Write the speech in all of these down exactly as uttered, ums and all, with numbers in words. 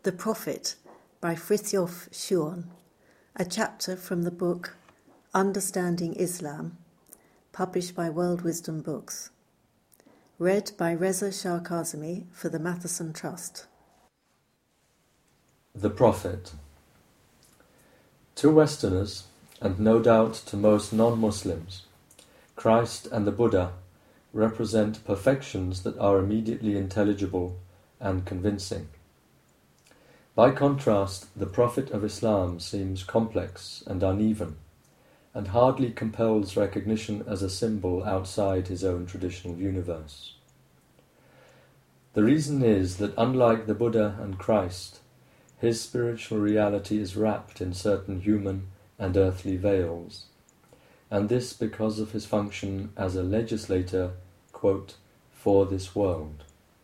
The Prophet by Frithjof Schuon, a chapter from the book Understanding Islam, published by World Wisdom Books. Read by Reza Shah Kazemi for the Matheson Trust. The Prophet. To Westerners, and no doubt to most non-Muslims, Christ and the Buddha represent perfections that are immediately intelligible and convincing. By contrast, the Prophet of Islam seems complex and uneven, and hardly compels recognition as a symbol outside his own traditional universe. The reason is that unlike the Buddha and Christ, his spiritual reality is wrapped in certain human and earthly veils, and this because of his function as a legislator, quote, for this world.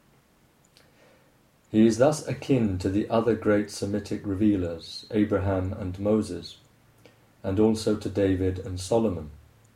He is thus akin to the other great Semitic revealers, Abraham and Moses, and also to David and Solomon.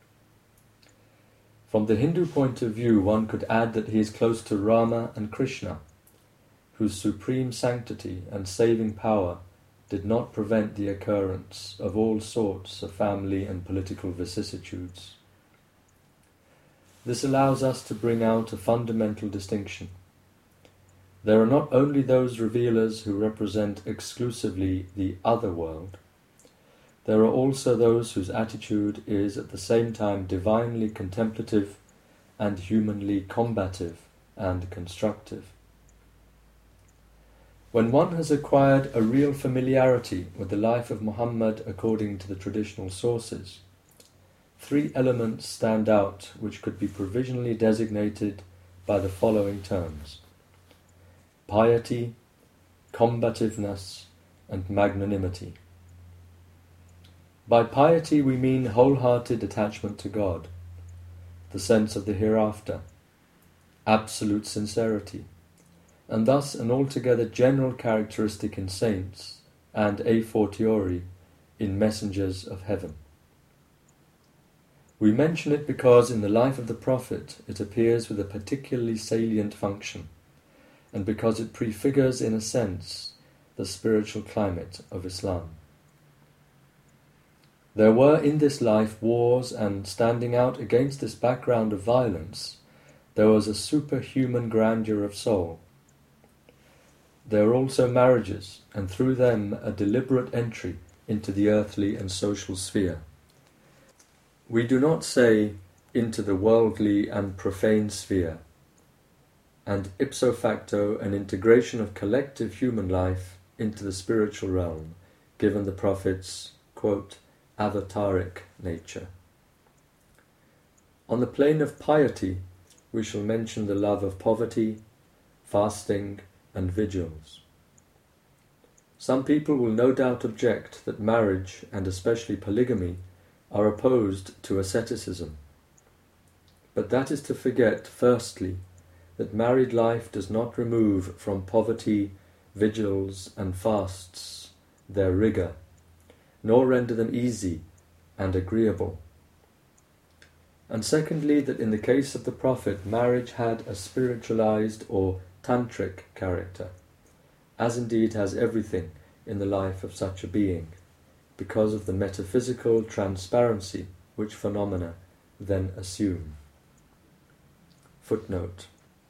From the Hindu point of view, one could add that he is close to Rama and Krishna, whose supreme sanctity and saving power did not prevent the occurrence of all sorts of family and political vicissitudes. This allows us to bring out a fundamental distinction. There are not only those revealers who represent exclusively the other world, there are also those whose attitude is at the same time divinely contemplative and humanly combative and constructive. When one has acquired a real familiarity with the life of Muhammad according to the traditional sources, three elements stand out which could be provisionally designated by the following terms: piety, combativeness, and magnanimity. By piety we mean wholehearted attachment to God, the sense of the hereafter, absolute sincerity, and thus an altogether general characteristic in saints, and a fortiori in messengers of heaven. We mention it because in the life of the Prophet it appears with a particularly salient function, and because it prefigures, in a sense, the spiritual climate of Islam. There were in this life wars, and standing out against this background of violence, there was a superhuman grandeur of soul. There were also marriages, and through them a deliberate entry into the earthly and social sphere. We do not say into the worldly and profane sphere, and ipso facto an integration of collective human life into the spiritual realm, given the Prophet's, quote, avataric nature. On the plane of piety, we shall mention the love of poverty, fasting, and vigils. Some people will no doubt object that marriage, and especially polygamy, are opposed to asceticism. But that is to forget, firstly, that married life does not remove from poverty, vigils, and fasts their rigour, nor render them easy and agreeable. And secondly, that in the case of the Prophet, marriage had a spiritualized or tantric character, as indeed has everything in the life of such a being, because of the metaphysical transparency which phenomena then assume. Footnote.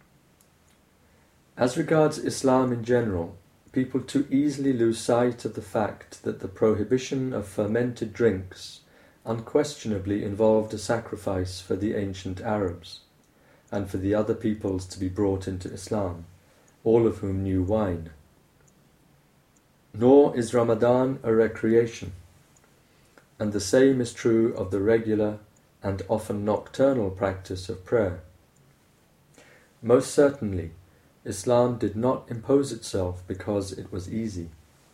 As regards Islam in general, people too easily lose sight of the fact that the prohibition of fermented drinks unquestionably involved a sacrifice for the ancient Arabs, and for the other peoples to be brought into Islam, all of whom knew wine. Nor is Ramadan a recreation, and the same is true of the regular and often nocturnal practice of prayer. Most certainly, Islam did not impose itself because it was easy.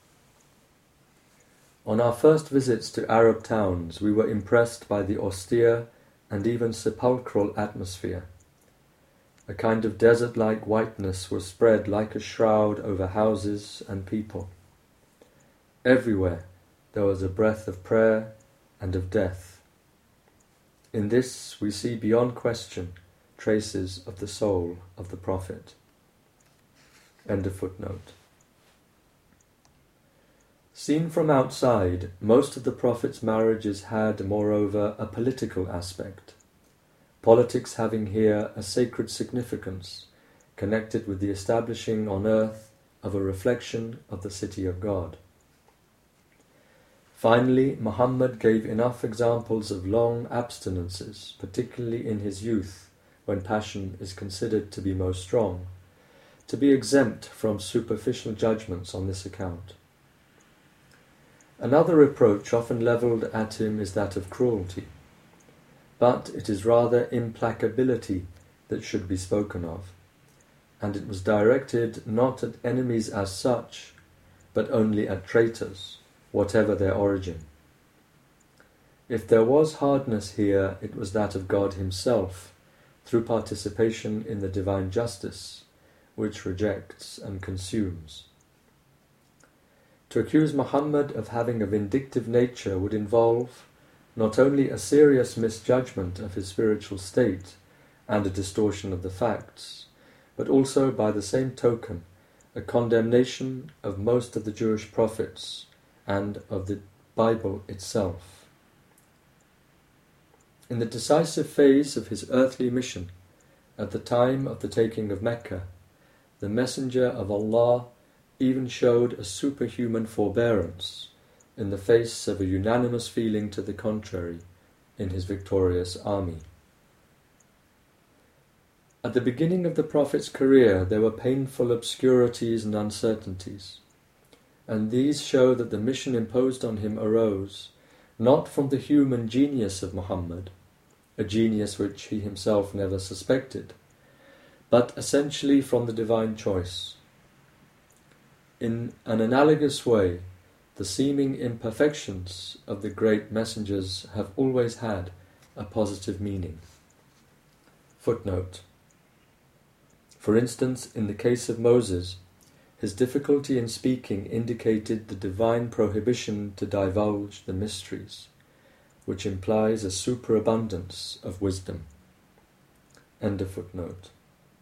On our first visits to Arab towns, we were impressed by the austere and even sepulchral atmosphere. A kind of desert-like whiteness was spread like a shroud over houses and people. Everywhere there was a breath of prayer and of death. In this we see beyond question traces of the soul of the Prophet. End of footnote. Seen from outside, most of the Prophet's marriages had, moreover, a political aspect, politics having here a sacred significance, connected with the establishing on earth of a reflection of the city of God. Finally, Muhammad gave enough examples of long abstinences, particularly in his youth, when passion is considered to be most strong, to be exempt from superficial judgments on this account. Another reproach often levelled at him is that of cruelty, but it is rather implacability that should be spoken of, and it was directed not at enemies as such, but only at traitors, whatever their origin. If there was hardness here, it was that of God himself, through participation in the divine justice, which rejects and consumes. To accuse Muhammad of having a vindictive nature would involve not only a serious misjudgment of his spiritual state and a distortion of the facts, but also, by the same token, a condemnation of most of the Jewish prophets and of the Bible itself. In the decisive phase of his earthly mission, at the time of the taking of Mecca, the Messenger of Allah even showed a superhuman forbearance in the face of a unanimous feeling to the contrary in his victorious army. At the beginning of the Prophet's career there were painful obscurities and uncertainties, and these show that the mission imposed on him arose not from the human genius of Muhammad, a genius which he himself never suspected, but essentially from the divine choice. In an analogous way, the seeming imperfections of the great messengers have always had a positive meaning. Footnote. For instance, in the case of Moses, his difficulty in speaking indicated the divine prohibition to divulge the mysteries, which implies a superabundance of wisdom. End of footnote.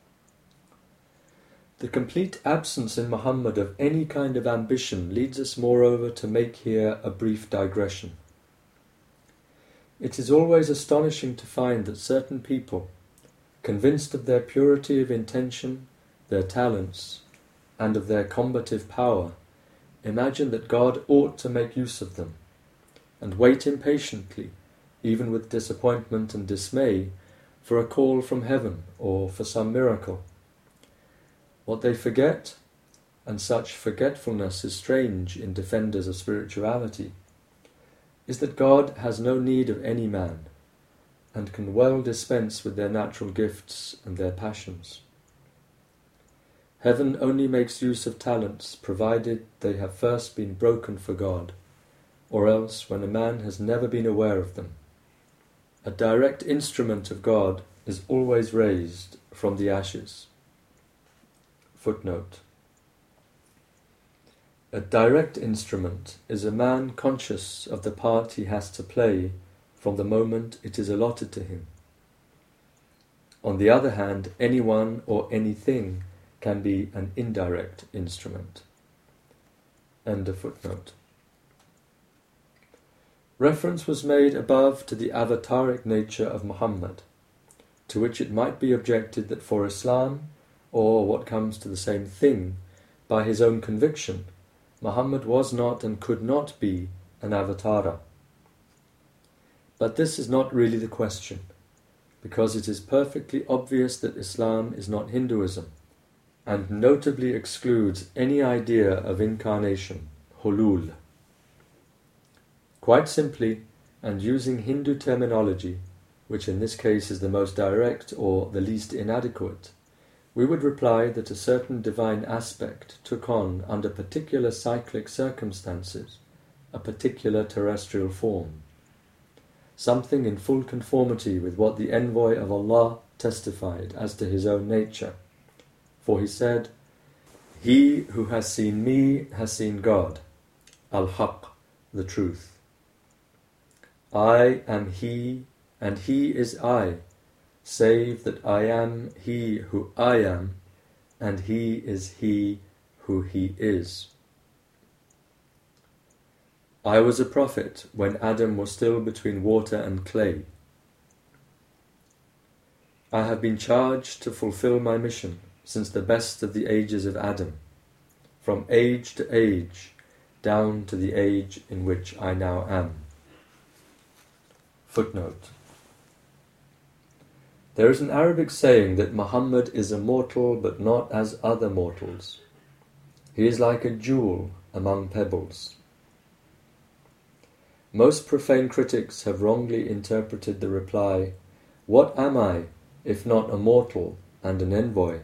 The complete absence in Muhammad of any kind of ambition leads us moreover to make here a brief digression. It is always astonishing to find that certain people, convinced of their purity of intention, their talents, and of their combative power, imagine that God ought to make use of them, and wait impatiently, even with disappointment and dismay, for a call from heaven or for some miracle. What they forget, and such forgetfulness is strange in defenders of spirituality, is that God has no need of any man, and can well dispense with their natural gifts and their passions. Heaven only makes use of talents provided they have first been broken for God, or else when a man has never been aware of them. A direct instrument of God is always raised from the ashes. Footnote. A direct instrument is a man conscious of the part he has to play from the moment it is allotted to him. On the other hand, anyone or anything can be an indirect instrument. End of footnote. Reference was made above to the avataric nature of Muhammad, to which it might be objected that for Islam, or what comes to the same thing, by his own conviction, Muhammad was not and could not be an avatara. But this is not really the question, because it is perfectly obvious that Islam is not Hinduism, and notably excludes any idea of incarnation, hulul. Quite simply, and using Hindu terminology, which in this case is the most direct or the least inadequate, we would reply that a certain divine aspect took on, under particular cyclic circumstances, a particular terrestrial form, something in full conformity with what the envoy of Allah testified as to his own nature. For he said, "He who has seen me has seen God, al-Haq, the truth. I am he, and he is I, save that I am he who I am, and he is he who he is." I was a prophet when Adam was still between water and clay. I have been charged to fulfill my mission since the best of the ages of Adam, from age to age, down to the age in which I now am. Footnote. There is an Arabic saying that Muhammad is a mortal but not as other mortals. He is like a jewel among pebbles. Most profane critics have wrongly interpreted the reply, "What am I, if not a mortal and an envoy?"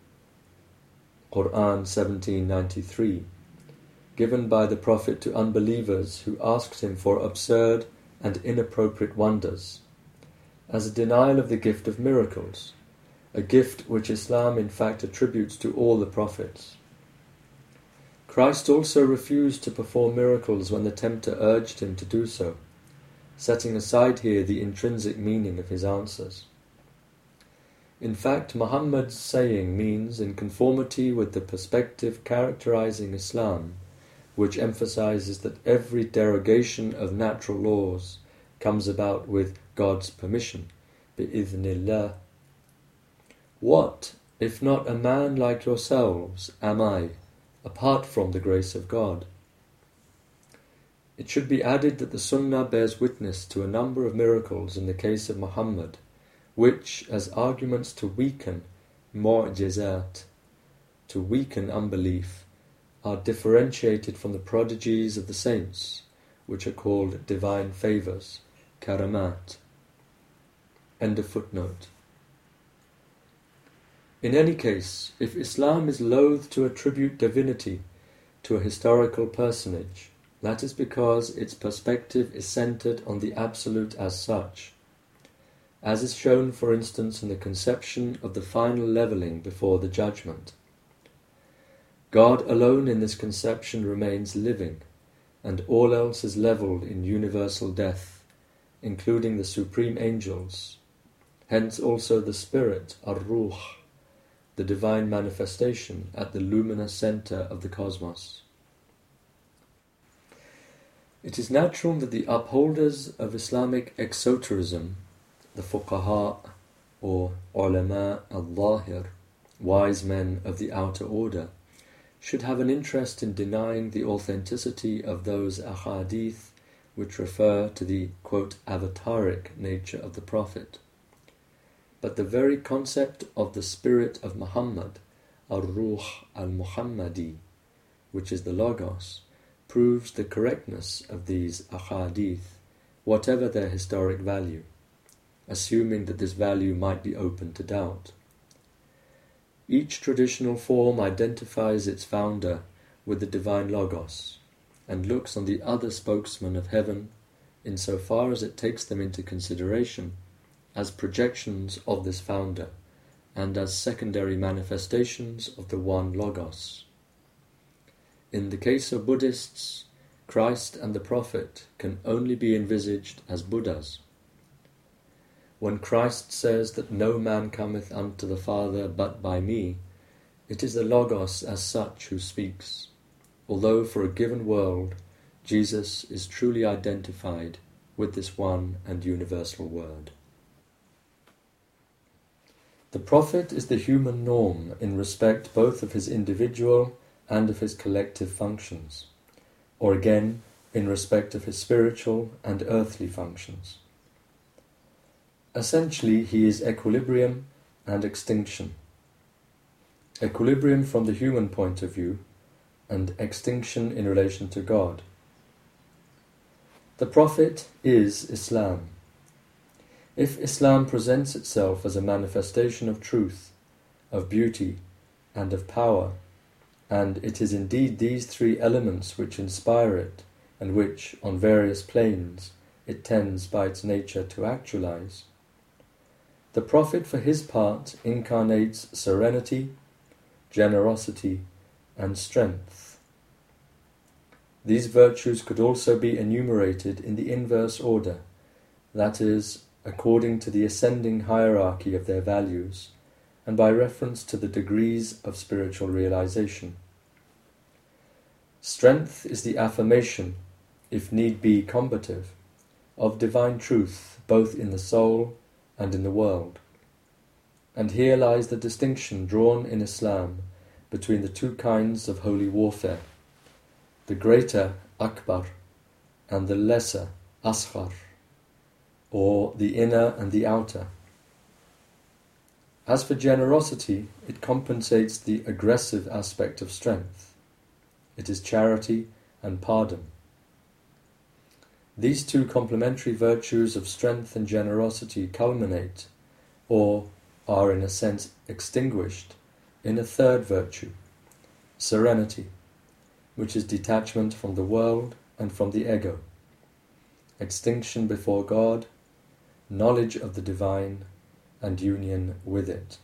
Quran seventeen ninety-three, given by the Prophet to unbelievers who asked him for absurd and inappropriate wonders, as a denial of the gift of miracles, a gift which Islam in fact attributes to all the prophets. Christ also refused to perform miracles when the tempter urged him to do so, setting aside here the intrinsic meaning of his answers. In fact, Muhammad's saying means, in conformity with the perspective characterizing Islam, which emphasizes that every derogation of natural laws comes about with God's permission, bi'idhnillah. What, if not a man like yourselves, am I, apart from the grace of God? It should be added that the Sunnah bears witness to a number of miracles in the case of Muhammad, which, as arguments to weaken mu'jizat, to weaken unbelief, are differentiated from the prodigies of the saints, which are called divine favours, karamat. End of footnote. In any case, if Islam is loath to attribute divinity to a historical personage, that is because its perspective is centered on the absolute as such, as is shown, for instance, in the conception of the final levelling before the judgment. God alone in this conception remains living, and all else is levelled in universal death, including the supreme angels, hence also the spirit, ar-ruh, the divine manifestation at the luminous centre of the cosmos. It is natural that the upholders of Islamic exoterism, the fuqaha or ulama al-zahir, wise men of the outer order, should have an interest in denying the authenticity of those ahadith which refer to the, quote, avataric nature of the Prophet. But the very concept of the spirit of Muhammad, ar-ruh al-Muhammadi, which is the Logos, proves the correctness of these ahadith, whatever their historic value, assuming that this value might be open to doubt. Each traditional form identifies its founder with the divine Logos, and looks on the other spokesmen of heaven, insofar as it takes them into consideration, as projections of this founder, and as secondary manifestations of the one Logos. In the case of Buddhists, Christ and the Prophet can only be envisaged as Buddhas. When Christ says that no man cometh unto the Father but by me, it is the Logos as such who speaks, although for a given world Jesus is truly identified with this one and universal word. The Prophet is the human norm in respect both of his individual and of his collective functions, or again, in respect of his spiritual and earthly functions. Essentially, he is equilibrium and extinction. Equilibrium from the human point of view, and extinction in relation to God. The Prophet is Islam. If Islam presents itself as a manifestation of truth, of beauty, and of power, and it is indeed these three elements which inspire it, and which, on various planes, it tends by its nature to actualize, the Prophet for his part incarnates serenity, generosity, and strength. These virtues could also be enumerated in the inverse order, that is, according to the ascending hierarchy of their values, and by reference to the degrees of spiritual realization. Strength is the affirmation, if need be combative, of divine truth both in the soul and in the world. And here lies the distinction drawn in Islam between the two kinds of holy warfare, the greater Akbar and the lesser Asghar, or the inner and the outer. As for generosity, it compensates the aggressive aspect of strength. It is charity and pardon. These two complementary virtues of strength and generosity culminate, or are in a sense extinguished, in a third virtue, serenity, which is detachment from the world and from the ego, extinction before God, knowledge of the divine, and union with it.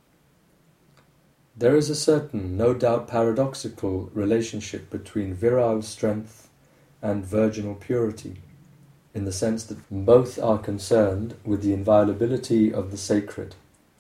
There is a certain, no doubt paradoxical, relationship between virile strength and virginal purity, in the sense that both are concerned with the inviolability of the sacred.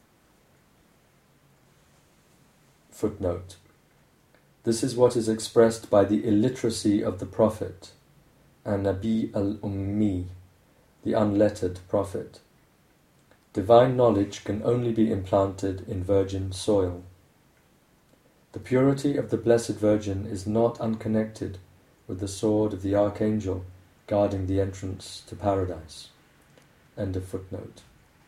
Footnote. This is what is expressed by the illiteracy of the Prophet, an-Nabi al-Ummi, the unlettered Prophet. Divine knowledge can only be implanted in virgin soil. The purity of the Blessed Virgin is not unconnected with the sword of the Archangel guarding the entrance to paradise. End of footnote.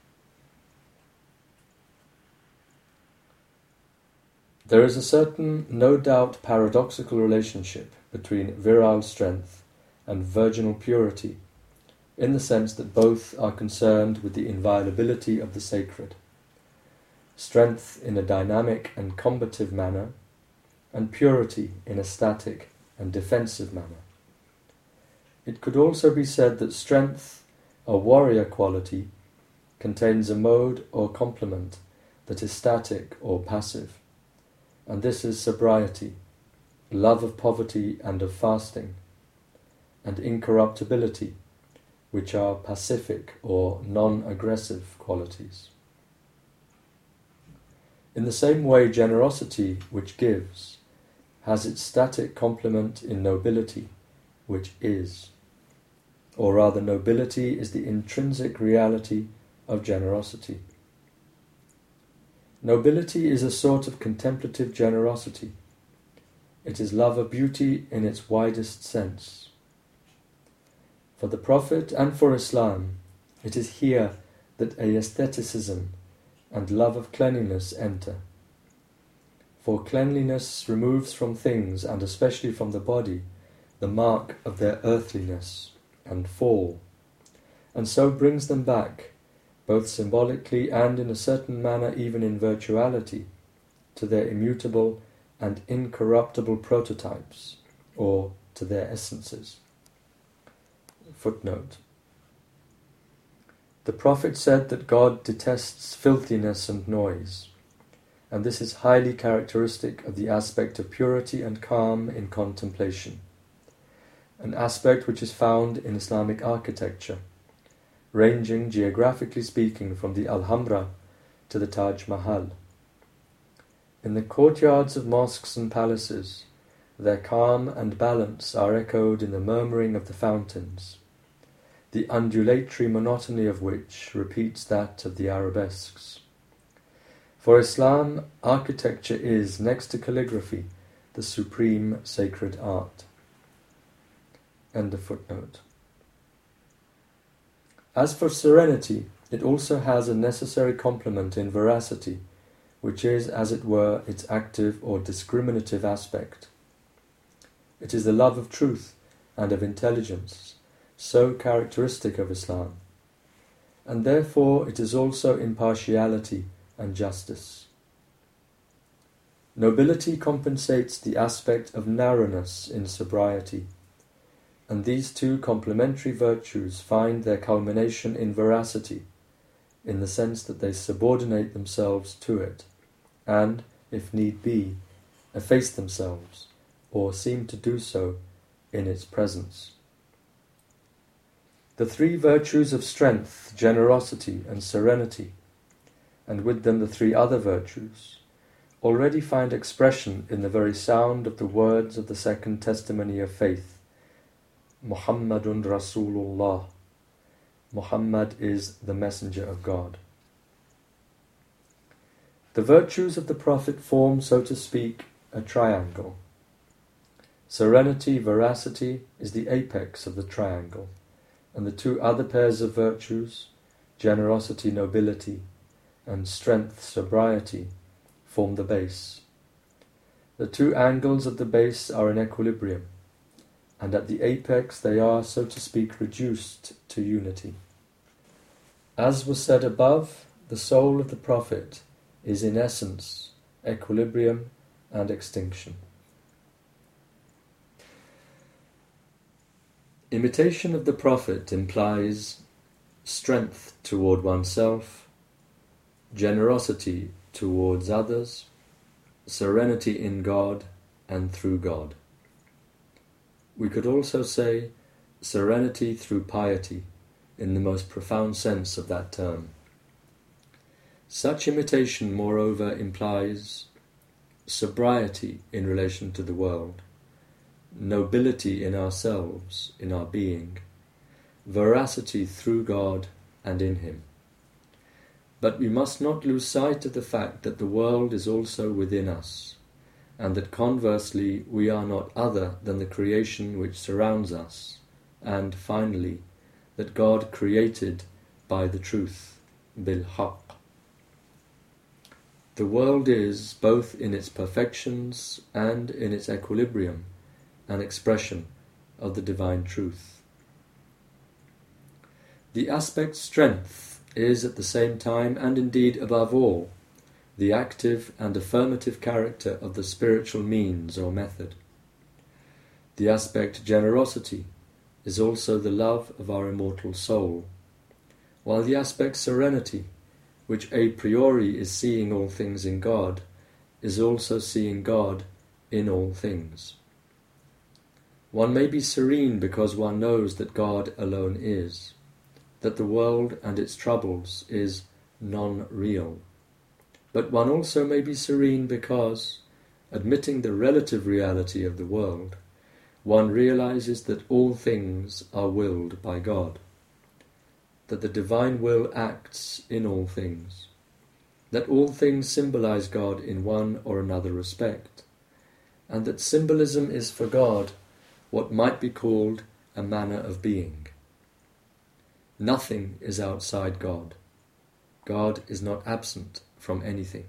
There is a certain, no doubt paradoxical relationship between virile strength and virginal purity, in the sense that both are concerned with the inviolability of the sacred, strength in a dynamic and combative manner, and purity in a static and defensive manner. It could also be said that strength, a warrior quality, contains a mode or complement that is static or passive, and this is sobriety, love of poverty and of fasting, and incorruptibility, which are pacific or non-aggressive qualities. In the same way, generosity, which gives, has its static complement in nobility, which is. Or rather, nobility is the intrinsic reality of generosity. Nobility is a sort of contemplative generosity. It is love of beauty in its widest sense. For the Prophet and for Islam, it is here that aestheticism and love of cleanliness enter. For cleanliness removes from things, and especially from the body, the mark of their earthliness and fall, and so brings them back, both symbolically and in a certain manner even in virtuality, to their immutable and incorruptible prototypes, or to their essences. Footnote. The Prophet said that God detests filthiness and noise, and this is highly characteristic of the aspect of purity and calm in contemplation, an aspect which is found in Islamic architecture, ranging geographically speaking from the Alhambra to the Taj Mahal. In the courtyards of mosques and palaces, their calm and balance are echoed in the murmuring of the fountains, the undulatory monotony of which repeats that of the arabesques. For Islam, architecture is, next to calligraphy, the supreme sacred art. End of footnote. As for serenity, it also has a necessary complement in veracity, which is, as it were, its active or discriminative aspect. It is the love of truth and of intelligence, so characteristic of Islam, and therefore it is also impartiality and justice. Nobility compensates the aspect of narrowness in sobriety, and these two complementary virtues find their culmination in veracity, in the sense that they subordinate themselves to it, and, if need be, efface themselves, or seem to do so, in its presence. The three virtues of strength, generosity, and serenity, and with them the three other virtues, already find expression in the very sound of the words of the second testimony of faith, Muhammadun Rasulullah. Muhammad is the messenger of God. The virtues of the Prophet form, so to speak, a triangle. Serenity, veracity, is the apex of the triangle, and the two other pairs of virtues, generosity, nobility, and strength, sobriety, form the base. The two angles of the base are in equilibrium, and at the apex they are, so to speak, reduced to unity. As was said above, the soul of the Prophet is in essence equilibrium and extinction. Imitation of the Prophet implies strength toward oneself, generosity towards others, serenity in God and through God. We could also say serenity through piety in the most profound sense of that term. Such imitation, moreover, implies sobriety in relation to the world, nobility in ourselves, in our being, veracity through God and in Him. But we must not lose sight of the fact that the world is also within us, and that conversely we are not other than the creation which surrounds us, and finally, that God created by the truth, bil-haq. The world is, both in its perfections and in its equilibrium, an expression of the divine truth. The aspect strength is at the same time, and indeed above all, the active and affirmative character of the spiritual means or method. The aspect generosity is also the love of our immortal soul, while the aspect serenity, which a priori is seeing all things in God, is also seeing God in all things. One may be serene because one knows that God alone is, that the world and its troubles is non-real. But one also may be serene because, admitting the relative reality of the world, one realizes that all things are willed by God, that the divine will acts in all things, that all things symbolize God in one or another respect, and that symbolism is for God what might be called a manner of being. Nothing is outside God. God is not absent from anything.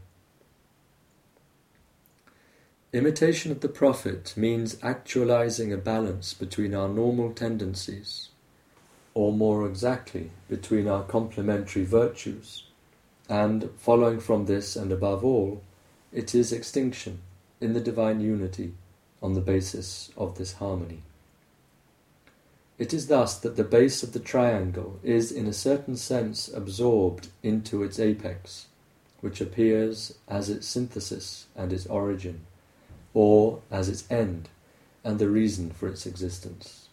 Imitation of the Prophet means actualizing a balance between our normal tendencies, or more exactly, between our complementary virtues, and, following from this and above all, it is extinction in the divine unity on the basis of this harmony. It is thus that the base of the triangle is in a certain sense absorbed into its apex, which appears as its synthesis and its origin, or as its end and the reason for its existence.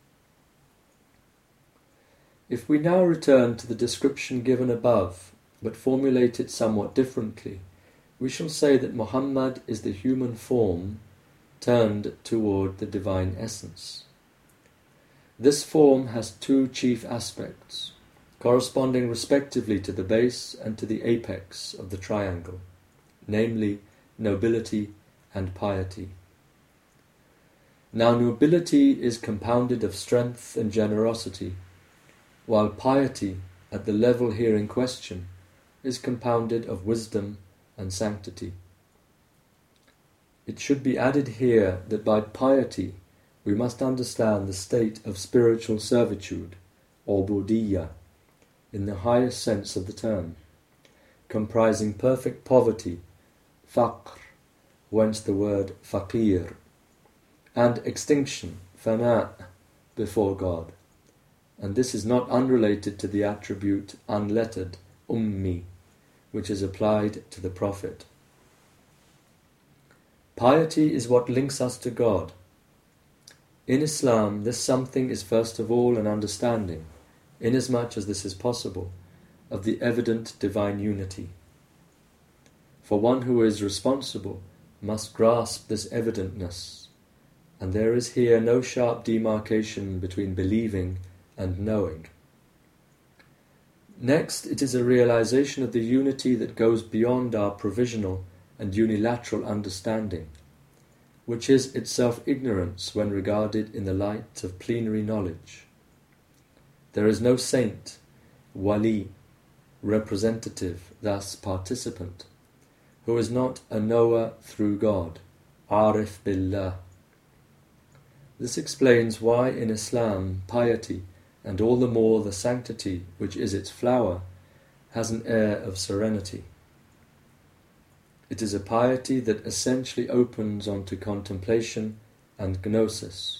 If we now return to the description given above, but formulate it somewhat differently, we shall say that Muhammad is the human form turned toward the divine essence. This form has two chief aspects, corresponding respectively to the base and to the apex of the triangle, namely nobility and piety. Now nobility is compounded of strength and generosity, while piety, at the level here in question, is compounded of wisdom and sanctity. It should be added here that by piety we must understand the state of spiritual servitude, or ubudiyya, in the highest sense of the term, comprising perfect poverty, faqr, whence the word faqir, and extinction, fana, before God. And this is not unrelated to the attribute unlettered, ummi, which is applied to the Prophet. Piety is what links us to God. In Islam, this something is first of all an understanding, inasmuch as this is possible, of the evident divine unity. For one who is responsible must grasp this evidentness, and there is here no sharp demarcation between believing and knowing. Next, it is a realization of the unity that goes beyond our provisional and unilateral understanding, which is itself ignorance when regarded in the light of plenary knowledge. There is no saint, wali, representative, thus participant, who is not a knower through God, arif billah. This explains why in Islam piety, and all the more the sanctity which is its flower, has an air of serenity. It is a piety that essentially opens onto contemplation and gnosis.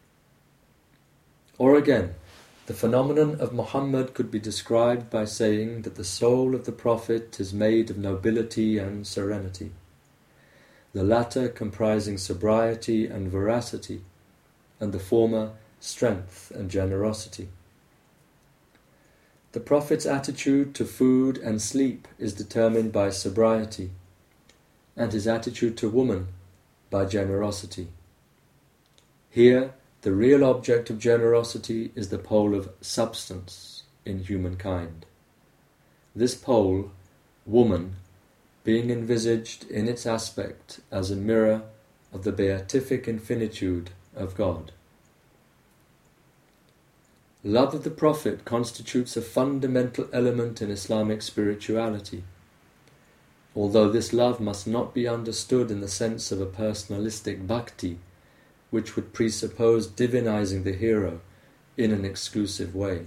Or again, the phenomenon of Muhammad could be described by saying that the soul of the Prophet is made of nobility and serenity, the latter comprising sobriety and veracity, and the former strength and generosity. The Prophet's attitude to food and sleep is determined by sobriety, and his attitude to woman by generosity. Here, the real object of generosity is the pole of substance in humankind. This pole, woman, being envisaged in its aspect as a mirror of the beatific infinitude of God. Love of the Prophet constitutes a fundamental element in Islamic spirituality, although this love must not be understood in the sense of a personalistic bhakti, which would presuppose divinizing the hero in an exclusive way.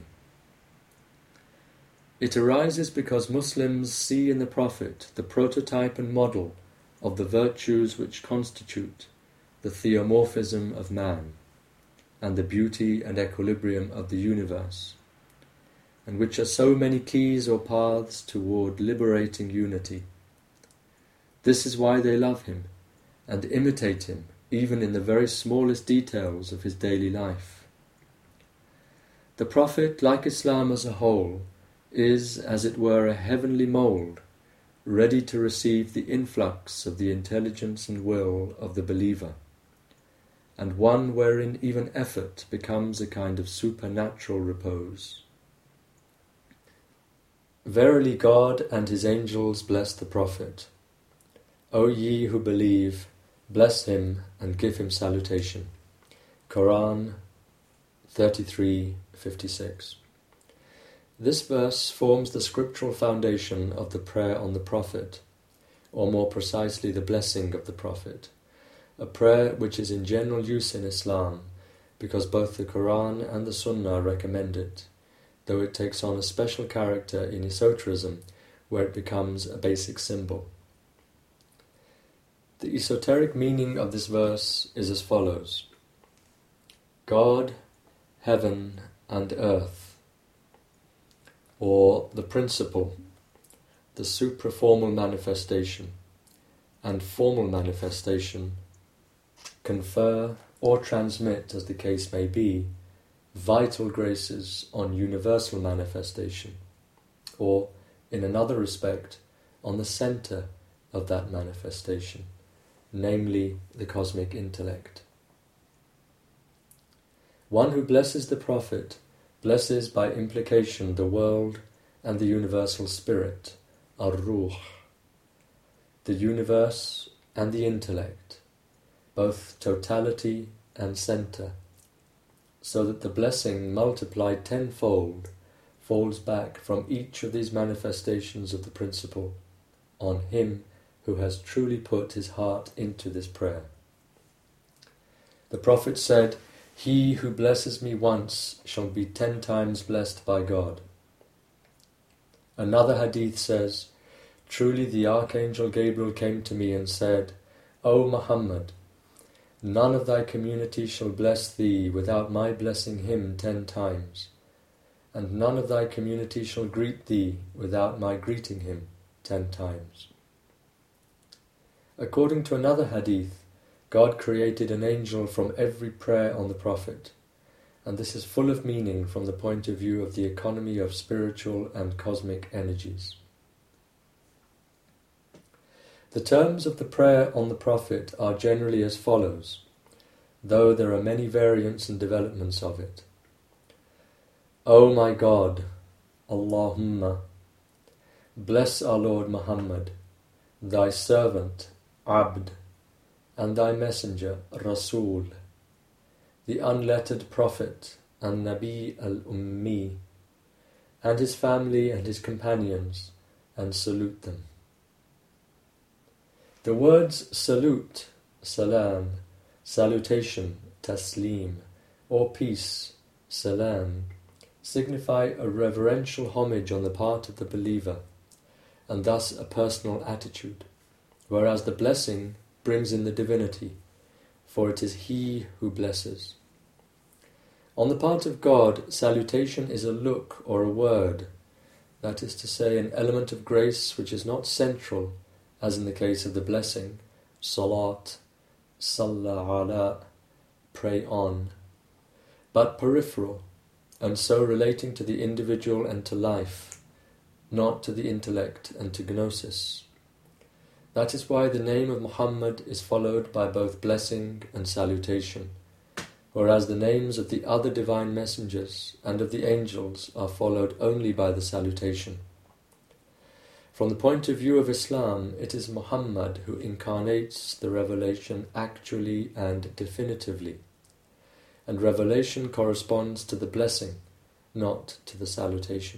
It arises because Muslims see in the Prophet the prototype and model of the virtues which constitute the theomorphism of man and the beauty and equilibrium of the universe, and which are so many keys or paths toward liberating unity. This is why they love him and imitate him even in the very smallest details of his daily life. The Prophet, like Islam as a whole, is, as it were, a heavenly mould, ready to receive the influx of the intelligence and will of the believer, and one wherein even effort becomes a kind of supernatural repose. Verily God and his angels bless the Prophet. O ye who believe, bless him and give him salutation. Quran thirty-three fifty-six. This verse forms the scriptural foundation of the prayer on the Prophet, or more precisely the blessing of the Prophet, a prayer which is in general use in Islam because both the Quran and the Sunnah recommend it, though it takes on a special character in esoterism where it becomes a basic symbol. The esoteric meaning of this verse is as follows: God, heaven and earth, or the principle, the supraformal manifestation and formal manifestation, confer or transmit, as the case may be, vital graces on universal manifestation, or, in another respect, on the centre of that manifestation, namely the cosmic intellect. One who blesses the Prophet blesses by implication the world and the universal spirit, ar-ruh, the universe and the intellect, both totality and centre, so that the blessing multiplied tenfold falls back from each of these manifestations of the principle on him who has truly put his heart into this prayer. The Prophet said, "He who blesses me once shall be ten times blessed by God." Another hadith says, "Truly the Archangel Gabriel came to me and said, O Muhammad, none of thy community shall bless thee without my blessing him ten times, and none of thy community shall greet thee without my greeting him ten times." According to another hadith, God created an angel from every prayer on the Prophet, and this is full of meaning from the point of view of the economy of spiritual and cosmic energies. The terms of the prayer on the Prophet are generally as follows: though there are many variants and developments of it. O my God, Allahumma, bless our Lord Muhammad, thy servant, Abd, and thy messenger, Rasul, the unlettered prophet, and Nabi al-Ummi, and his family and his companions, and salute them. The words salute, salam, salutation, taslim, or peace, salam, signify a reverential homage on the part of the believer, and thus a personal attitude, whereas the blessing brings in the divinity, for it is He who blesses. On the part of God, salutation is a look or a word, that is to say, an element of grace which is not central, as in the case of the blessing, salat, salla ala, pray on, but peripheral, and so relating to the individual and to life, not to the intellect and to gnosis. That is why the name of Muhammad is followed by both blessing and salutation, whereas the names of the other divine messengers and of the angels are followed only by the salutation. From the point of view of Islam, it is Muhammad who incarnates the revelation actually and definitively, and revelation corresponds to the blessing, not to the salutation.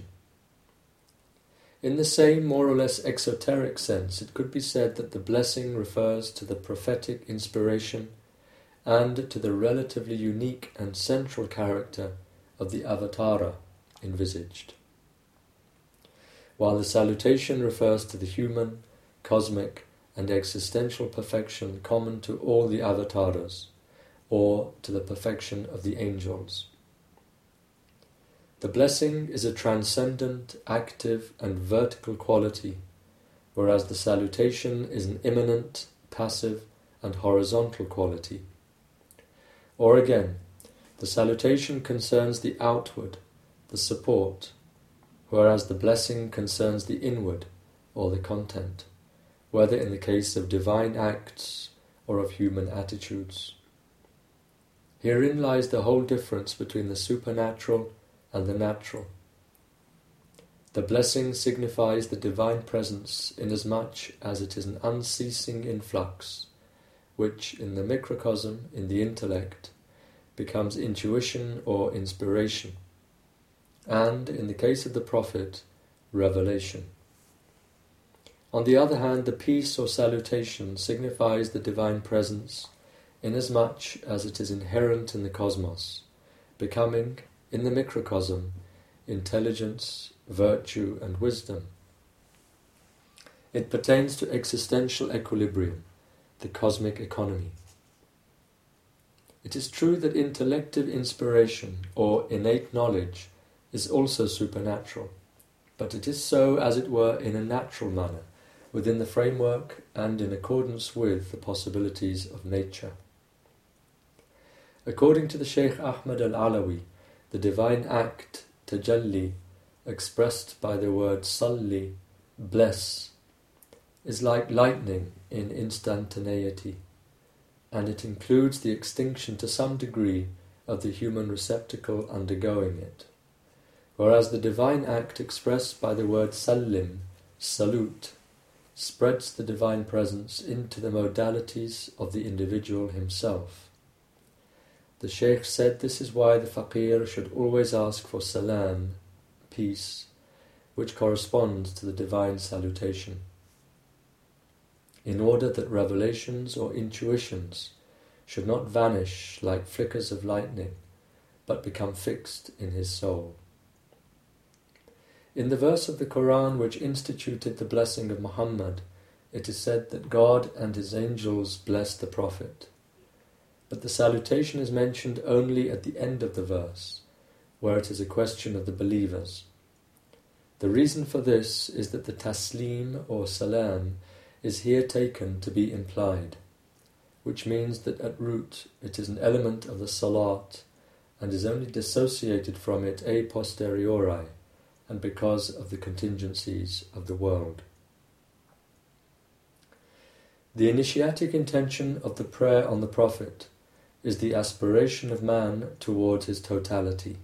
In the same more or less exoteric sense, it could be said that the blessing refers to the prophetic inspiration and to the relatively unique and central character of the avatara envisaged, while the salutation refers to the human, cosmic, and existential perfection common to all the avatars, or to the perfection of the angels. The blessing is a transcendent, active, and vertical quality, whereas the salutation is an immanent, passive, and horizontal quality. Or again, the salutation concerns the outward, the support, whereas the blessing concerns the inward, or the content, whether in the case of divine acts or of human attitudes. Herein lies the whole difference between the supernatural and the natural. The blessing signifies the divine presence inasmuch as it is an unceasing influx, which in the microcosm, in the intellect, becomes intuition or inspiration, and, in the case of the Prophet, revelation. On the other hand, the peace or salutation signifies the divine presence inasmuch as it is inherent in the cosmos, becoming, in the microcosm, intelligence, virtue, and wisdom. It pertains to existential equilibrium, the cosmic economy. It is true that intellective inspiration, or innate knowledge, is also supernatural, but it is so, as it were, in a natural manner, within the framework and in accordance with the possibilities of nature. According to the Shaykh Ahmad al-Alawi, the divine act, tajalli, expressed by the word salli, bless, is like lightning in instantaneity, and it includes the extinction to some degree of the human receptacle undergoing it, whereas the divine act expressed by the word sallim, salute, spreads the divine presence into the modalities of the individual himself. The Shaykh said this is why the faqir should always ask for salam, peace, which corresponds to the divine salutation, in order that revelations or intuitions should not vanish like flickers of lightning, but become fixed in his soul. In the verse of the Quran which instituted the blessing of Muhammad, it is said that God and his angels blessed the Prophet. But the salutation is mentioned only at the end of the verse, where it is a question of the believers. The reason for this is that the taslim or salam is here taken to be implied, which means that at root it is an element of the salat and is only dissociated from it a posteriori and because of the contingencies of the world. The initiatic intention of the prayer on the Prophet is the aspiration of man towards his totality.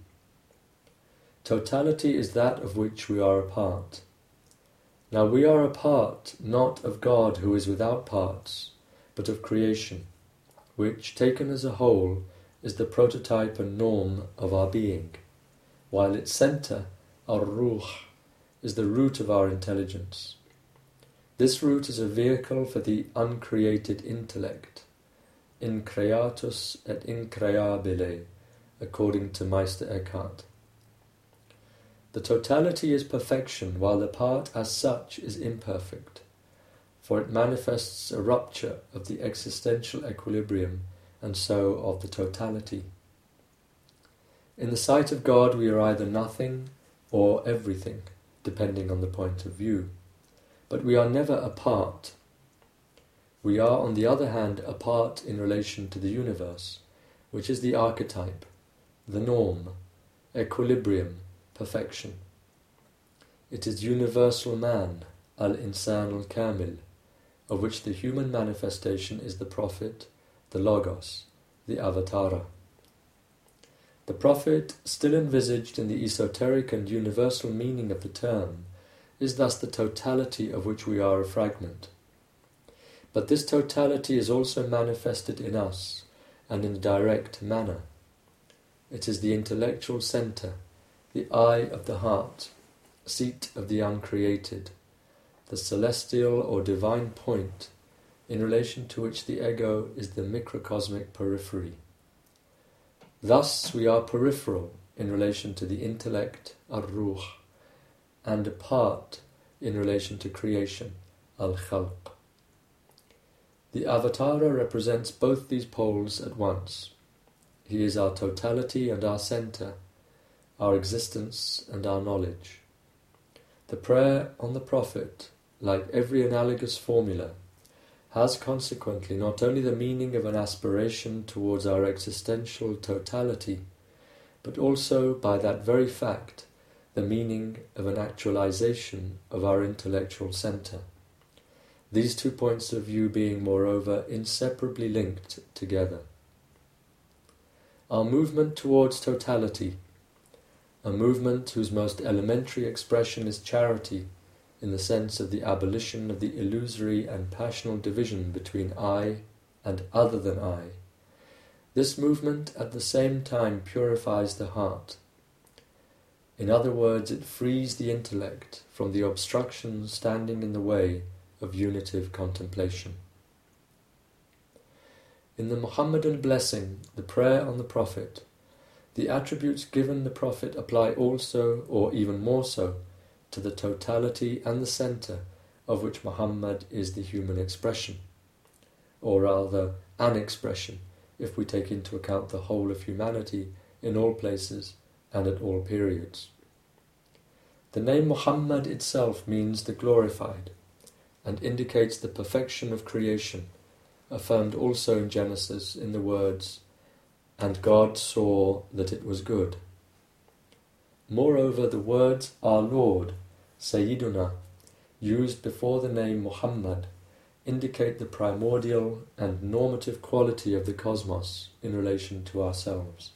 Totality is that of which we are a part. Now we are a part not of God who is without parts, but of creation, which, taken as a whole, is the prototype and norm of our being, while its centre, our ruh, is the root of our intelligence. This root is a vehicle for the uncreated intellect, increatus et increabile, according to Meister Eckhart. The totality is perfection, while the part as such is imperfect, for it manifests a rupture of the existential equilibrium, and so of the totality. In the sight of God we are either nothing or everything, depending on the point of view, but we are never a part. We are, on the other hand, a part in relation to the universe, which is the archetype, the norm, equilibrium, perfection. It is universal man, al-insan al-kamil, of which the human manifestation is the prophet, the logos, the avatara. The prophet, still envisaged in the esoteric and universal meaning of the term, is thus the totality of which we are a fragment. But this totality is also manifested in us, and in a direct manner. It is the intellectual centre, the eye of the heart, seat of the uncreated, the celestial or divine point, in relation to which the ego is the microcosmic periphery. Thus we are peripheral in relation to the intellect, ar-ruh, and a part in relation to creation, al-khalq. The avatara represents both these poles at once. He is our totality and our centre, our existence and our knowledge. The prayer on the Prophet, like every analogous formula, has consequently not only the meaning of an aspiration towards our existential totality, but also, by that very fact, the meaning of an actualization of our intellectual centre. These two points of view being, moreover, inseparably linked together. Our movement towards totality, a movement whose most elementary expression is charity, in the sense of the abolition of the illusory and passional division between I and other than I. This movement at the same time purifies the heart. In other words, it frees the intellect from the obstructions standing in the way of unitive contemplation. In the Muhammadan blessing, the prayer on the Prophet, the attributes given the Prophet apply also, or even more so, to the totality and the centre of which Muhammad is the human expression, or rather an expression, if we take into account the whole of humanity in all places and at all periods. The name Muhammad itself means the glorified, and indicates the perfection of creation, affirmed also in Genesis in the words, "And God saw that it was good." Moreover, the words "Our Lord," Sayyiduna, used before the name Muhammad, indicate the primordial and normative quality of the cosmos in relation to ourselves.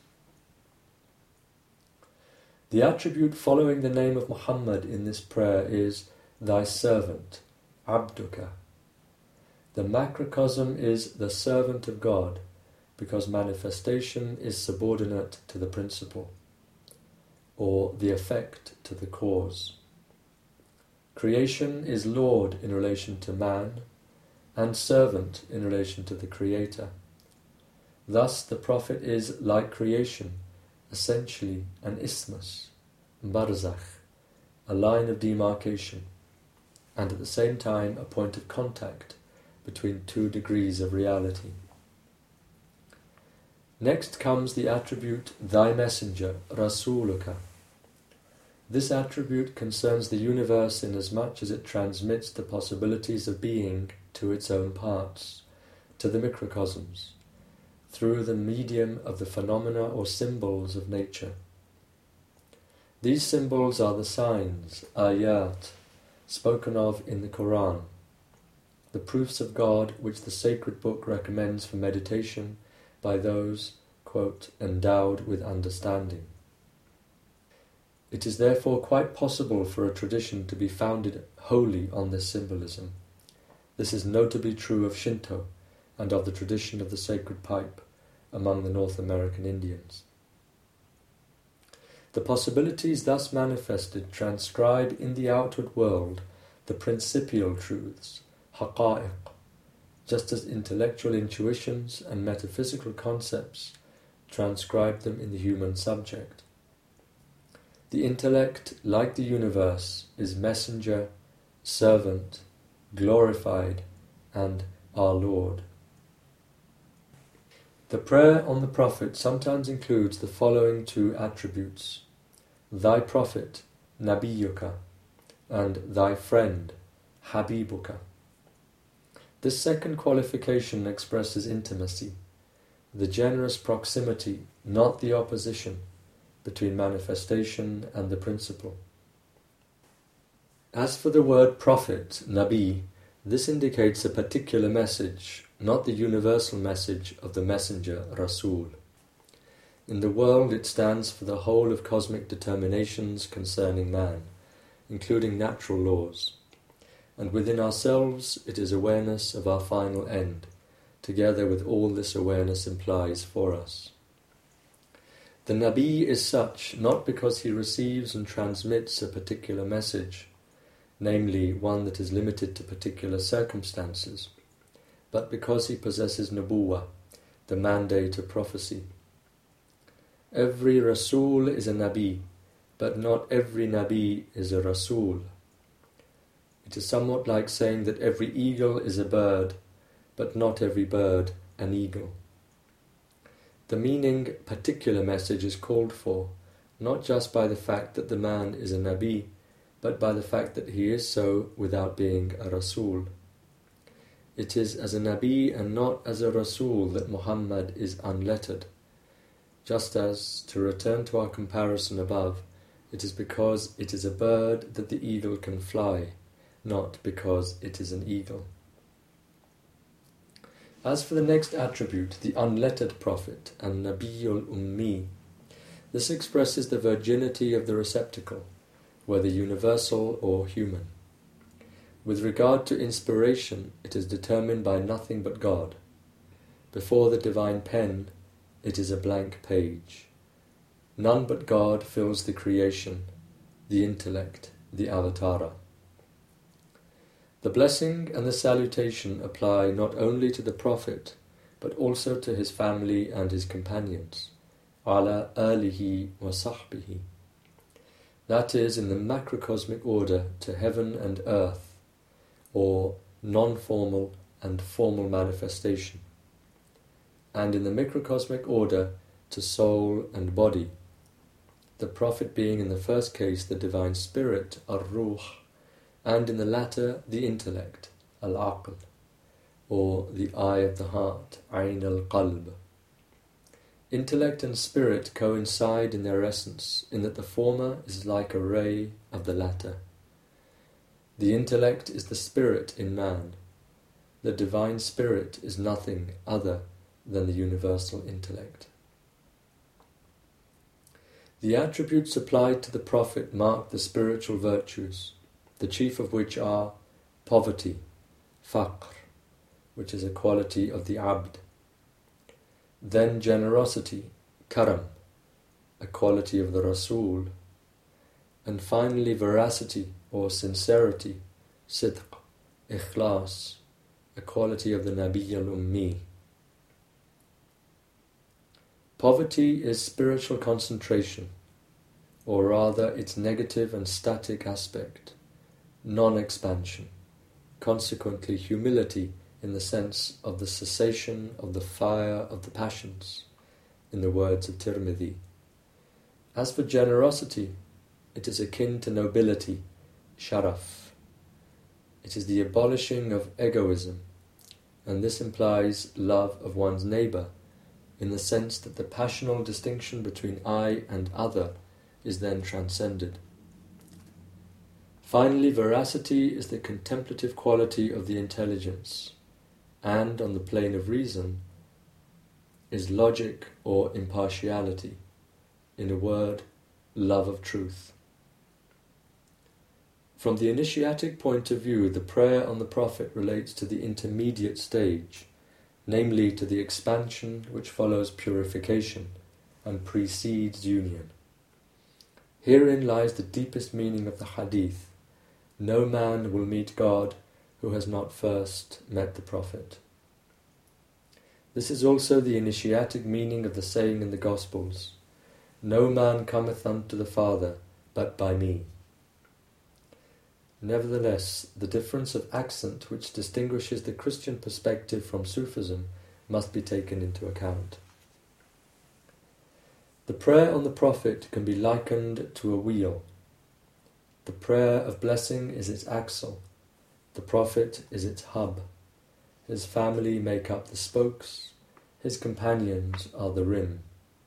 The attribute following the name of Muhammad in this prayer is "Thy servant," Abduka. The macrocosm is the servant of God, because manifestation is subordinate to the principle, or the effect to the cause. Creation is Lord in relation to man, and servant in relation to the Creator. Thus the Prophet is, like creation, essentially an isthmus, barzakh, a line of demarcation, and at the same time a point of contact between two degrees of reality. Next comes the attribute Thy Messenger, Rasuluka. This attribute concerns the universe inasmuch as it transmits the possibilities of being to its own parts, to the microcosms, through the medium of the phenomena or symbols of nature. These symbols are the signs, ayat, spoken of in the Quran, the proofs of God which the sacred book recommends for meditation by those, quote, endowed with understanding. It is therefore quite possible for a tradition to be founded wholly on this symbolism. This is notably true of Shinto and of the tradition of the sacred pipe among the North American Indians. The possibilities thus manifested transcribe in the outward world the principial truths, haqa'iq, just as intellectual intuitions and metaphysical concepts transcribe them in the human subject. The intellect, like the universe, is messenger, servant, glorified, and our Lord. The prayer on the Prophet sometimes includes the following two attributes: thy Prophet, Nabiyuka, and thy friend, Habibuka. This second qualification expresses intimacy, the generous proximity, not the opposition, between manifestation and the principle. As for the word prophet, Nabi, this indicates a particular message, not the universal message of the messenger, Rasul. In the world it stands for the whole of cosmic determinations concerning man, including natural laws, and within ourselves it is awareness of our final end, together with all this awareness implies for us. The Nabi is such not because he receives and transmits a particular message, namely one that is limited to particular circumstances, but because he possesses Nubuwah, the mandate of prophecy. Every Rasul is a Nabi, but not every Nabi is a Rasul. It is somewhat like saying that every eagle is a bird, but not every bird an eagle. The meaning particular message is called for, not just by the fact that the man is a Nabi, but by the fact that he is so without being a Rasul. It is as a Nabi and not as a Rasul that Muhammad is unlettered. Just as, to return to our comparison above, it is because it is a bird that the eagle can fly, not because it is an eagle. As for the next attribute, the unlettered prophet, and Nabiyul Ummi, this expresses the virginity of the receptacle, whether universal or human. With regard to inspiration, it is determined by nothing but God. Before the divine pen, it is a blank page. None but God fills the creation, the intellect, the avatara. The blessing and the salutation apply not only to the Prophet, but also to his family and his companions, ala alihi wa sahbihi. That is, in the macrocosmic order, to heaven and earth, or non-formal and formal manifestation, and in the microcosmic order, to soul and body, the Prophet being in the first case the divine spirit, ar-ruh, and in the latter the intellect, al-aql, or the eye of the heart, ayn al-qalb. Intellect and spirit coincide in their essence, in that the former is like a ray of the latter. The intellect is the spirit in man. The divine spirit is nothing other than the universal intellect. The attributes applied to the Prophet mark the spiritual virtues, the chief of which are poverty, faqr, which is a quality of the abd, then generosity, karam, a quality of the Rasul, and finally veracity or sincerity, sidq, ikhlas, a quality of the Nabi al-Ummi. Poverty is spiritual concentration, or rather its negative and static aspect, non-expansion, consequently humility in the sense of the cessation of the fire of the passions, in the words of Tirmidhi. As for generosity, it is akin to nobility, sharaf. It is the abolishing of egoism, and this implies love of one's neighbour, in the sense that the passional distinction between I and other is then transcended. Finally, veracity is the contemplative quality of the intelligence, and, on the plane of reason, is logic or impartiality. In a word, love of truth. From the initiatic point of view, the prayer on the Prophet relates to the intermediate stage, namely to the expansion which follows purification and precedes union. Herein lies the deepest meaning of the hadith: no man will meet God who has not first met the Prophet. This is also the initiatic meaning of the saying in the Gospels, no man cometh unto the Father but by me. Nevertheless, the difference of accent which distinguishes the Christian perspective from Sufism must be taken into account. The prayer on the Prophet can be likened to a wheel. The prayer of blessing is its axle. The Prophet is its hub. His family make up the spokes. His companions are the rim.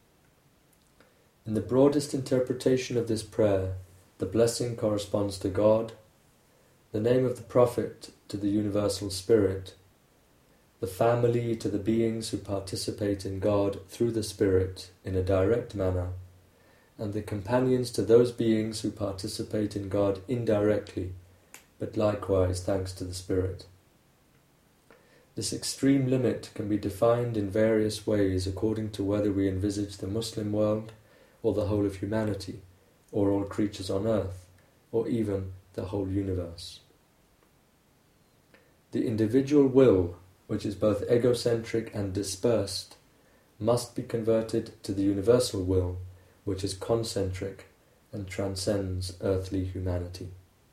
In the broadest interpretation of this prayer, the blessing corresponds to God, the name of the Prophet to the universal Spirit, the family to the beings who participate in God through the Spirit in a direct manner, and the companions to those beings who participate in God indirectly, but likewise thanks to the Spirit. This extreme limit can be defined in various ways according to whether we envisage the Muslim world, or the whole of humanity, or all creatures on earth, or even the whole universe. The individual will, which is both egocentric and dispersed, must be converted to the universal will, which is concentric and transcends earthly humanity.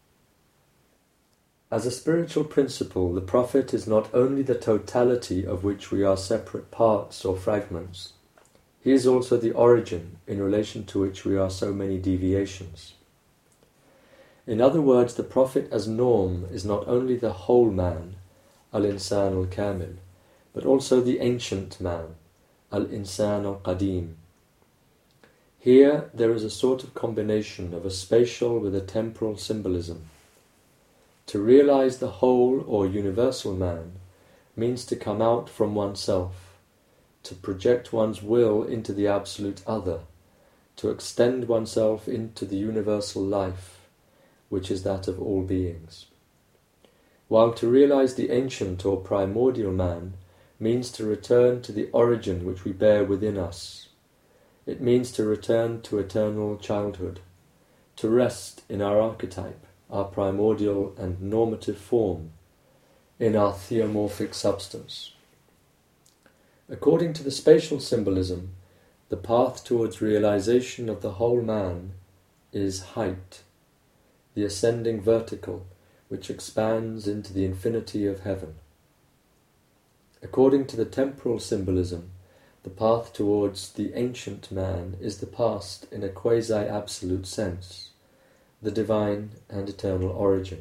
As a spiritual principle, the Prophet is not only the totality of which we are separate parts or fragments, he is also the origin in relation to which we are so many deviations. In other words, the Prophet as norm is not only the whole man, al-insan al-kamil, but also the ancient man, al-insan al-qadim. Here there is a sort of combination of a spatial with a temporal symbolism. To realize the whole or universal man means to come out from oneself, to project one's will into the absolute other, to extend oneself into the universal life, which is that of all beings. While to realize the ancient or primordial man means to return to the origin which we bear within us. It means to return to eternal childhood, to rest in our archetype, our primordial and normative form, in our theomorphic substance. According to the spatial symbolism, the path towards realization of the whole man is height, the ascending vertical which expands into the infinity of heaven. According to the temporal symbolism, the path towards the ancient man is the past in a quasi-absolute sense, the divine and eternal origin.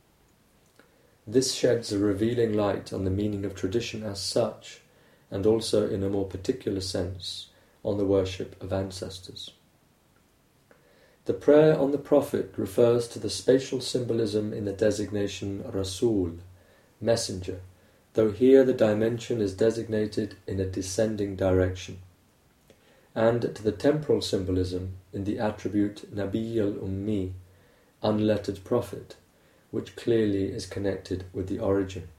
This sheds a revealing light on the meaning of tradition as such, and also in a more particular sense on the worship of ancestors. The prayer on the Prophet refers to the spatial symbolism in the designation Rasul, messenger, though here the dimension is designated in a descending direction, and to the temporal symbolism in the attribute Nabi al-Ummi, unlettered prophet, which clearly is connected with the origin.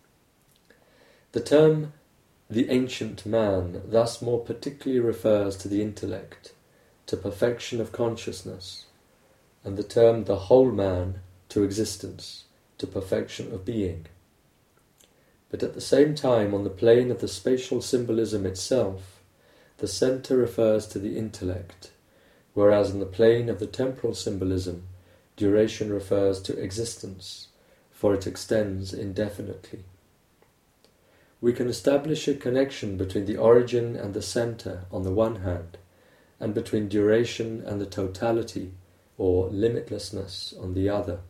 The term the ancient man thus more particularly refers to the intellect, to perfection of consciousness, and the term the whole man to existence, to perfection of being. But at the same time, on the plane of the spatial symbolism itself, the centre refers to the intellect, whereas on the plane of the temporal symbolism, duration refers to existence, for it extends indefinitely. We can establish a connection between the origin and the centre on the one hand, and between duration and the totality, or limitlessness, on the other.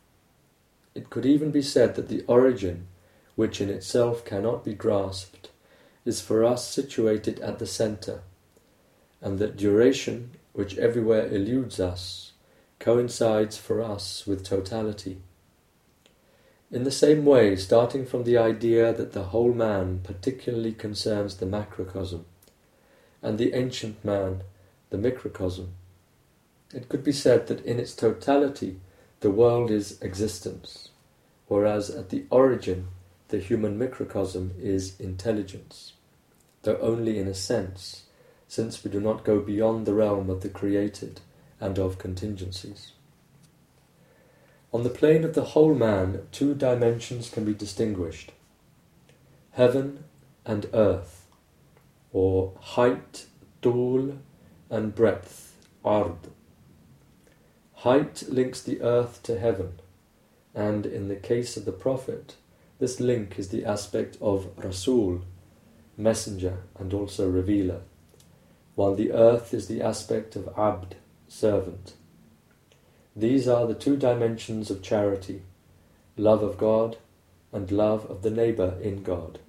It could even be said that the origin, which in itself cannot be grasped, is for us situated at the centre, and that duration, which everywhere eludes us, coincides for us with totality. In the same way, starting from the idea that the whole man particularly concerns the macrocosm, and the ancient man, the microcosm, it could be said that in its totality the world is existence, whereas at the origin the human microcosm is intelligence, though only in a sense, since we do not go beyond the realm of the created and of contingencies. On the plane of the whole man, two dimensions can be distinguished: heaven and earth, or height, tul, and breadth, ard. Height links the earth to heaven, and in the case of the Prophet, this link is the aspect of Rasul, messenger and also revealer, while the earth is the aspect of Abd, servant. These are the two dimensions of charity: love of God and love of the neighbour in God.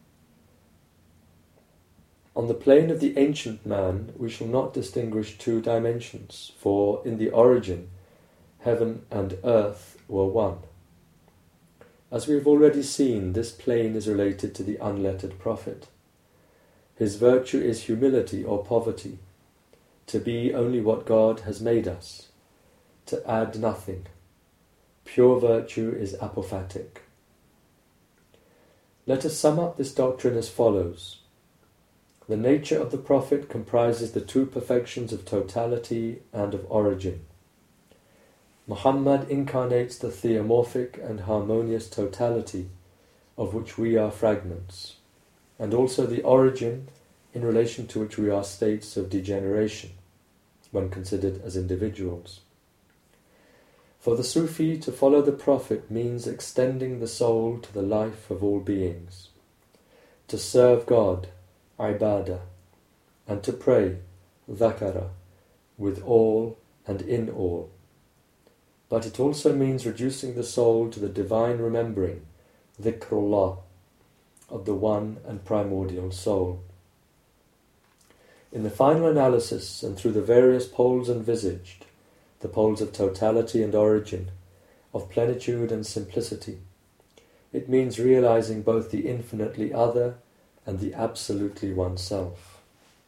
On the plane of the ancient man, we shall not distinguish two dimensions, for in the origin, heaven and earth were one. As we have already seen, this plane is related to the unlettered prophet. His virtue is humility or poverty, to be only what God has made us, to add nothing. Pure virtue is apophatic. Let us sum up this doctrine as follows. The nature of the prophet comprises the two perfections of totality and of origin. Muhammad incarnates the theomorphic and harmonious totality of which we are fragments, and also the origin in relation to which we are states of degeneration, when considered as individuals. For the Sufi, to follow the Prophet means extending the soul to the life of all beings, to serve God, ibadah, and to pray, dhakara, with all and in all. But it also means reducing the soul to the divine remembering, dhikrullah, of the one and primordial soul. In the final analysis, and through the various poles envisaged, the poles of totality and origin, of plenitude and simplicity, it means realizing both the infinitely other and the absolutely oneself.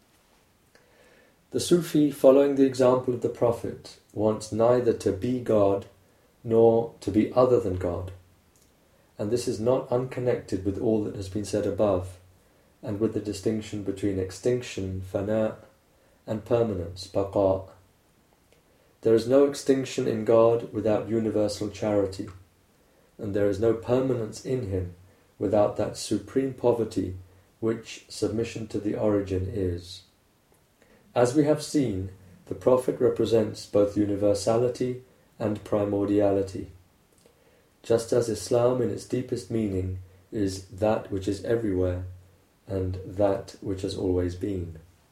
The Sufi, following the example of the Prophet, wants neither to be God nor to be other than God, and this is not unconnected with all that has been said above, and with the distinction between extinction, fana, and permanence, baqa. There is no extinction in God without universal charity, and there is no permanence in him without that supreme poverty which submission to the origin is. As we have seen, the Prophet represents both universality and primordiality, just as Islam in its deepest meaning is that which is everywhere and that which has always been.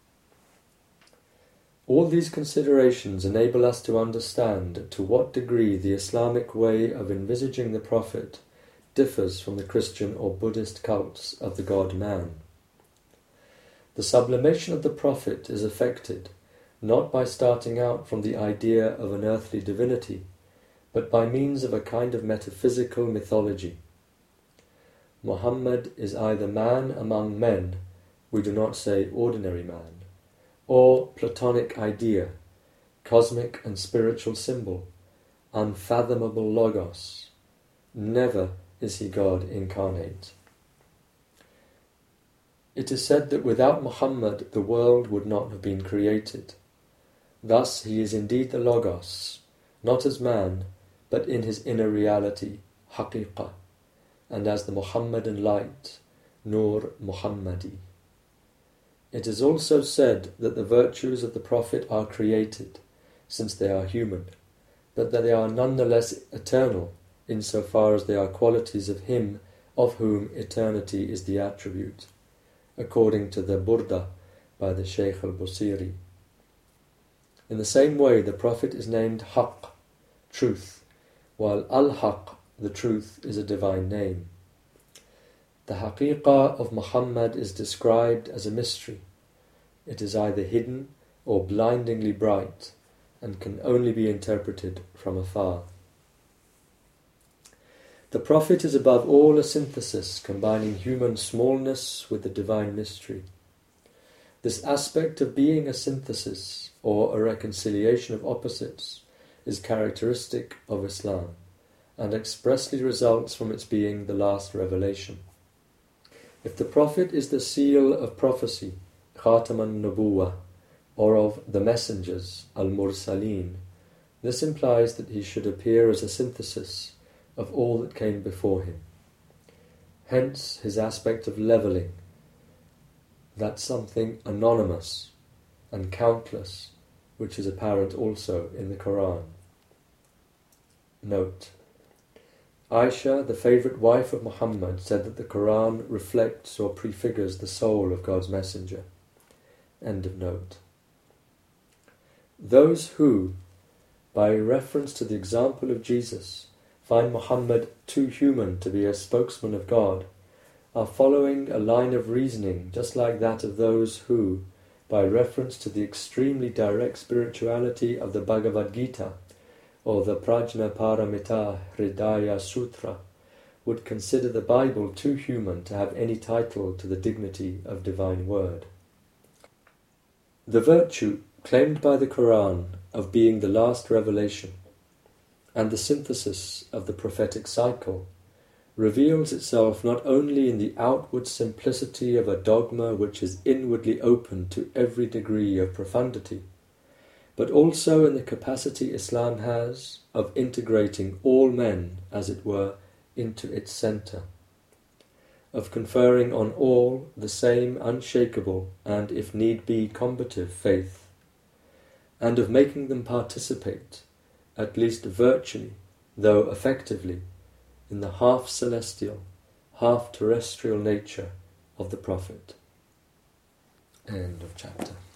All these considerations enable us to understand to what degree the Islamic way of envisaging the Prophet differs from the Christian or Buddhist cults of the God-man. The sublimation of the Prophet is effected not by starting out from the idea of an earthly divinity, but by means of a kind of metaphysical mythology. Muhammad is either man among men, we do not say ordinary man, or Platonic idea, cosmic and spiritual symbol, unfathomable logos. Never is he God incarnate. It is said that without Muhammad the world would not have been created. Thus he is indeed the logos, not as man, but in his inner reality, haqiqah, and as the Muhammadan light, Nur Muhammadi. It is also said that the virtues of the Prophet are created, since they are human, but that they are nonetheless eternal, insofar as they are qualities of him of whom eternity is the attribute, according to the Burda by the Shaykh al-Busiri. In the same way, the Prophet is named Haqq, truth, while Al-Haqq, the truth, is a divine name. The haqiqah of Muhammad is described as a mystery. It is either hidden or blindingly bright, and can only be interpreted from afar. The Prophet is above all a synthesis combining human smallness with the divine mystery. This aspect of being a synthesis, or a reconciliation of opposites, is characteristic of Islam, and expressly results from its being the last revelation. If the Prophet is the seal of prophecy, Khataman Nubuwah, or of the messengers, Al-Mursaleen, this implies that he should appear as a synthesis of all that came before him. Hence his aspect of levelling, that something anonymous and countless, which is apparent also in the Quran. Note: Aisha, the favourite wife of Muhammad, said that the Quran reflects or prefigures the soul of God's messenger. End of note. Those who, by reference to the example of Jesus, find Muhammad too human to be a spokesman of God, are following a line of reasoning just like that of those who, by reference to the extremely direct spirituality of the Bhagavad Gita, or the Prajna Paramita Hridaya Sutra, would consider the Bible too human to have any title to the dignity of divine word. The virtue claimed by the Quran of being the last revelation and the synthesis of the prophetic cycle reveals itself not only in the outward simplicity of a dogma which is inwardly open to every degree of profundity, but also in the capacity Islam has of integrating all men, as it were, into its centre, of conferring on all the same unshakable and, if need be, combative faith, and of making them participate, at least virtually, though effectively, in the half-celestial, half-terrestrial nature of the Prophet. End of chapter.